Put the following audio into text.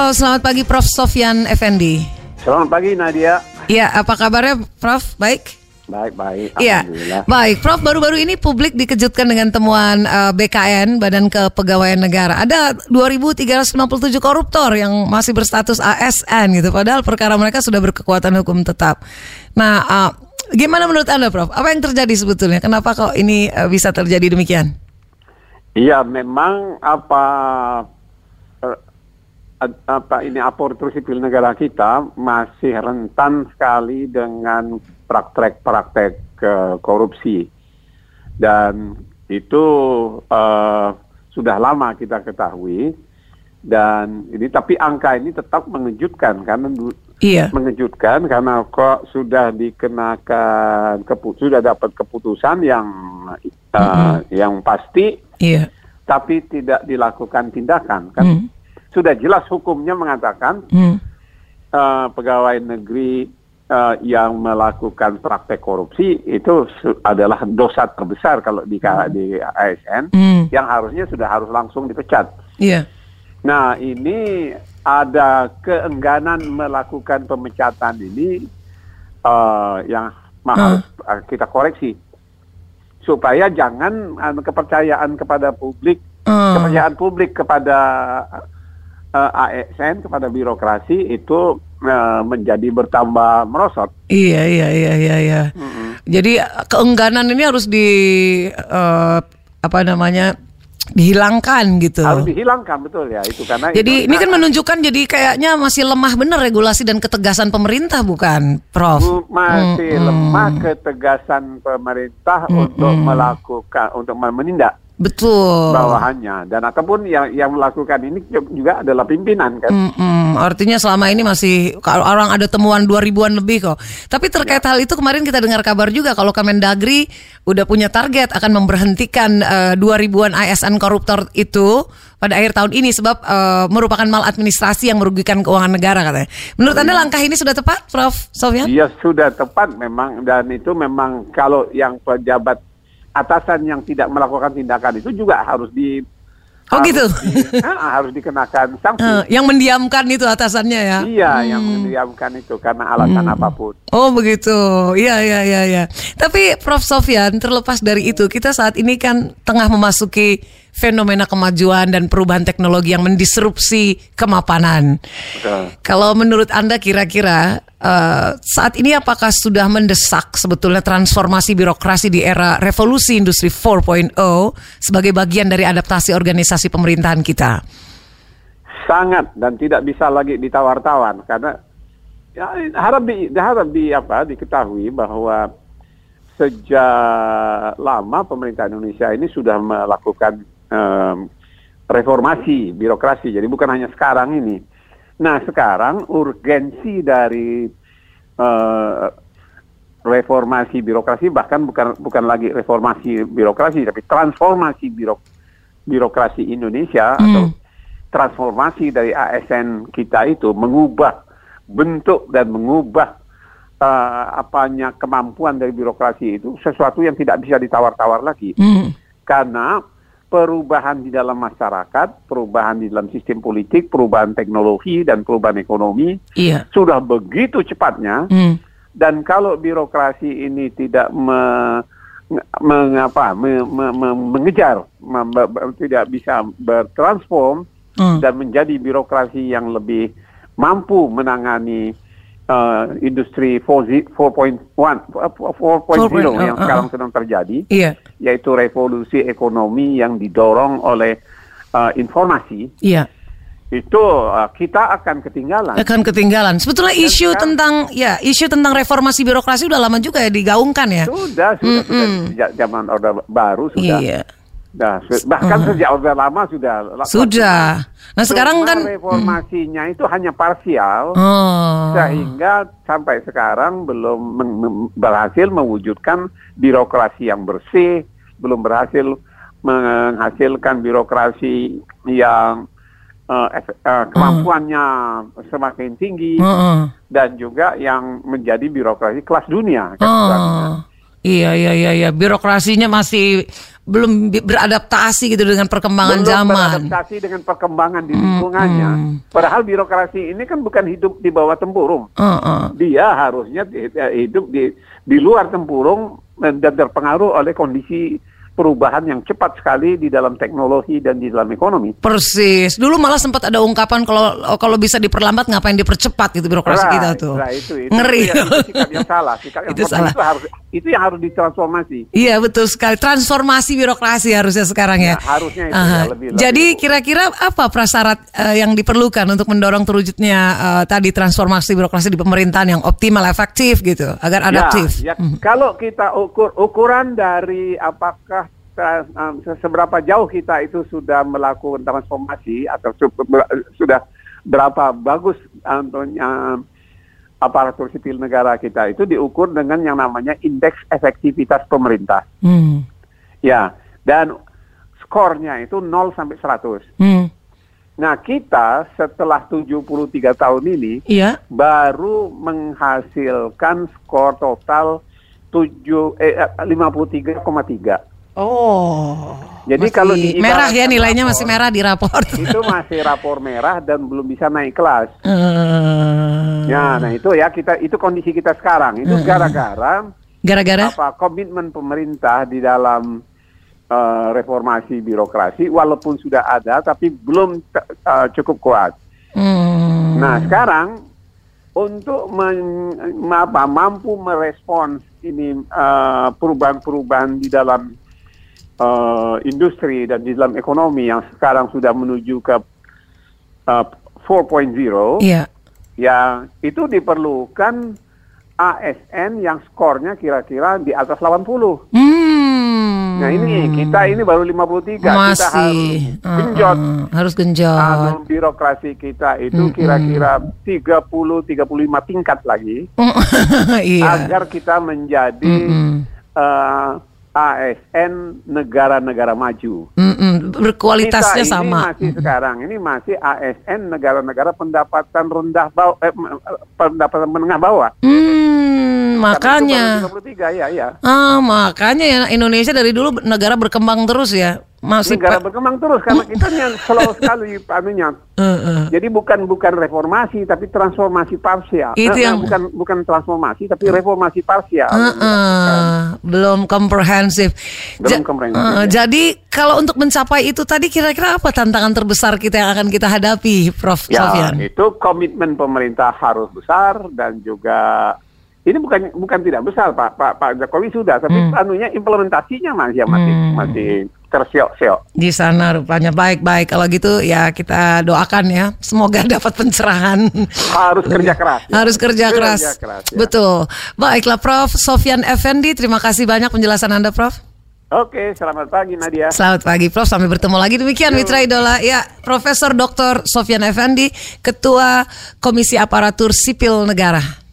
Halo, selamat pagi Prof. Sofyan Effendi. Selamat pagi Nadia. Ya, apa kabarnya Prof? Baik? Baik. Iya, baik. Prof, baru-baru ini publik dikejutkan dengan temuan BKN, Badan Kepegawaian Negara. Ada 2.357 koruptor yang masih berstatus ASN gitu. Padahal perkara mereka sudah berkekuatan hukum tetap. Nah, gimana menurut Anda Prof? Apa yang terjadi sebetulnya? Kenapa kok ini bisa terjadi demikian? Iya, memang aparatur sipil negara kita masih rentan sekali dengan praktek korupsi, dan itu sudah lama kita ketahui, dan ini tapi angka ini tetap mengejutkan karena mengejutkan karena kok sudah dikenakan sudah dapat keputusan yang pasti, tapi tidak dilakukan tindakan kan. Sudah jelas hukumnya mengatakan pegawai negeri yang melakukan praktek korupsi itu adalah dosa terbesar kalau di ASN, yang harusnya sudah harus langsung dipecat. Nah, ini ada keengganan melakukan pemecatan ini yang harus kita koreksi supaya jangan kepercayaan publik kepada ASN, kepada birokrasi itu menjadi bertambah merosot. Iya. Jadi keengganan ini harus dihilangkan gitu. Harus dihilangkan, betul ya itu karena. Jadi ini kan menunjukkan jadi kayaknya masih lemah benar regulasi dan ketegasan pemerintah, bukan, Prof? Masih lemah ketegasan pemerintah untuk menindak. Betul. Bawahannya, dan ataupun yang melakukan ini juga adalah pimpinan kan. Artinya selama ini masih orang ada temuan 2000-an lebih kok. Tapi terkait hal itu kemarin kita dengar kabar juga kalau Kemendagri udah punya target akan memberhentikan 2000-an ASN koruptor itu pada akhir tahun ini sebab merupakan maladministrasi yang merugikan keuangan negara katanya. Menurut Anda langkah ini sudah tepat, Prof. Sofyan? Iya, sudah tepat memang, dan itu memang kalau yang pejabat atasan yang tidak melakukan tindakan itu juga harus harus dikenakan sanksi. Yang mendiamkan itu atasannya ya? Iya, yang mendiamkan itu karena alasan apapun. Oh begitu, iya. Tapi Prof. Sofyan, terlepas dari itu, kita saat ini kan tengah memasuki fenomena kemajuan dan perubahan teknologi yang mendisrupsi kemapanan. Betul. Kalau menurut Anda kira-kira saat ini apakah sudah mendesak sebetulnya transformasi birokrasi di era revolusi industri 4.0 sebagai bagian dari adaptasi organisasi pemerintahan kita? Sangat, dan tidak bisa lagi ditawar-tawar karena harap diketahui bahwa sejak lama pemerintah Indonesia ini sudah melakukan reformasi birokrasi, jadi bukan hanya sekarang ini. Nah, sekarang urgensi dari reformasi birokrasi, bahkan bukan lagi reformasi birokrasi, tapi transformasi birokrasi Indonesia atau transformasi dari ASN kita itu mengubah bentuk dan mengubah kemampuan dari birokrasi itu sesuatu yang tidak bisa ditawar-tawar lagi. Karena perubahan di dalam masyarakat, perubahan di dalam sistem politik, perubahan teknologi dan perubahan ekonomi sudah begitu cepatnya. Dan kalau birokrasi ini tidak mengejar, tidak bisa bertransform dan menjadi birokrasi yang lebih mampu menangani industri 4.0 yang sekarang sedang terjadi, yaitu revolusi ekonomi yang didorong oleh informasi. Itu kita akan ketinggalan. Sebetulnya isu tentang reformasi birokrasi udah lama juga ya digaungkan ya. Sudah sejak zaman Orde Baru sudah. Bahkan sejak Orde Lama sudah. Nah, sekarang kan reformasinya itu hanya parsial, sehingga sampai sekarang belum berhasil mewujudkan birokrasi yang bersih, belum berhasil menghasilkan birokrasi yang kemampuannya semakin tinggi, dan juga yang menjadi birokrasi kelas dunia. Iya. Birokrasinya masih belum beradaptasi gitu dengan perkembangan zaman. Beradaptasi dengan perkembangan di lingkungannya. Padahal birokrasi ini kan bukan hidup di bawah tempurung. Dia harusnya hidup di luar tempurung dan terpengaruh oleh kondisi perubahan yang cepat sekali di dalam teknologi dan di dalam ekonomi. Persis. Dulu malah sempat ada ungkapan kalau bisa diperlambat ngapain dipercepat gitu birokrasi kita tuh. Itu ngeri. Itu sikap yang salah. Sikap yang salah. Itu yang harus ditransformasi. Iya betul sekali. Transformasi birokrasi harusnya sekarang ya. Harusnya itu ya, lebih. Jadi kira-kira apa prasyarat yang diperlukan untuk mendorong terwujudnya tadi transformasi birokrasi di pemerintahan yang optimal, efektif gitu, agar adaptif? Kalau kita ukuran dari apakah seberapa jauh kita itu sudah melakukan transformasi atau sudah berapa bagus aparatur sipil negara kita itu diukur dengan yang namanya indeks efektivitas pemerintah. Ya, dan skornya itu 0 sampai 100. Nah, kita setelah 73 tahun ini baru menghasilkan skor total 53,3. Jadi kalau merah ya nilainya rapor, masih merah di rapor. Itu masih rapor merah dan belum bisa naik kelas. Ya, nah itu ya itu kondisi kita sekarang. Itu gara-gara komitmen pemerintah di dalam reformasi birokrasi walaupun sudah ada tapi belum cukup kuat. Nah, sekarang untuk mampu merespons ini perubahan-perubahan di dalam industri dan di dalam ekonomi yang sekarang sudah menuju ke 4.0, ya itu diperlukan ASN yang skornya kira-kira di atas 80. Nah kita ini baru 53, masih harus genjot. Birokrasi kita itu kira-kira 30-35 tingkat lagi agar kita menjadi ASN negara-negara maju. Berkualitasnya kita sama. Ini masih ASN negara-negara pendapatan rendah pendapatan menengah bawah. Makanya. 33, makanya ya Indonesia dari dulu negara berkembang terus ya. Negara berkembang terus karena kita yang slow sekali anunya. Jadi bukan reformasi tapi transformasi parsial. Itu yang bukan transformasi tapi reformasi parsial. Belum komprehensif. Jadi kalau untuk mencapai itu tadi kira-kira apa tantangan terbesar kita yang akan kita hadapi, Prof. Sofyan? Itu komitmen pemerintah harus besar dan juga ini bukan tidak besar Pak Jokowi sudah, tapi implementasinya masih tersiok-siok. Di sana rupanya baik-baik. Kalau gitu ya kita doakan ya, semoga dapat pencerahan. Harus kerja keras. Harus kerja keras. Betul. Baiklah Prof. Sofyan Effendi, terima kasih banyak penjelasan Anda, Prof. Oke, selamat pagi Nadia. Selamat pagi Prof, sampai bertemu lagi. Demikian Mitra Idola. Ya, Profesor Dr. Sofyan Effendi, Ketua Komisi Aparatur Sipil Negara.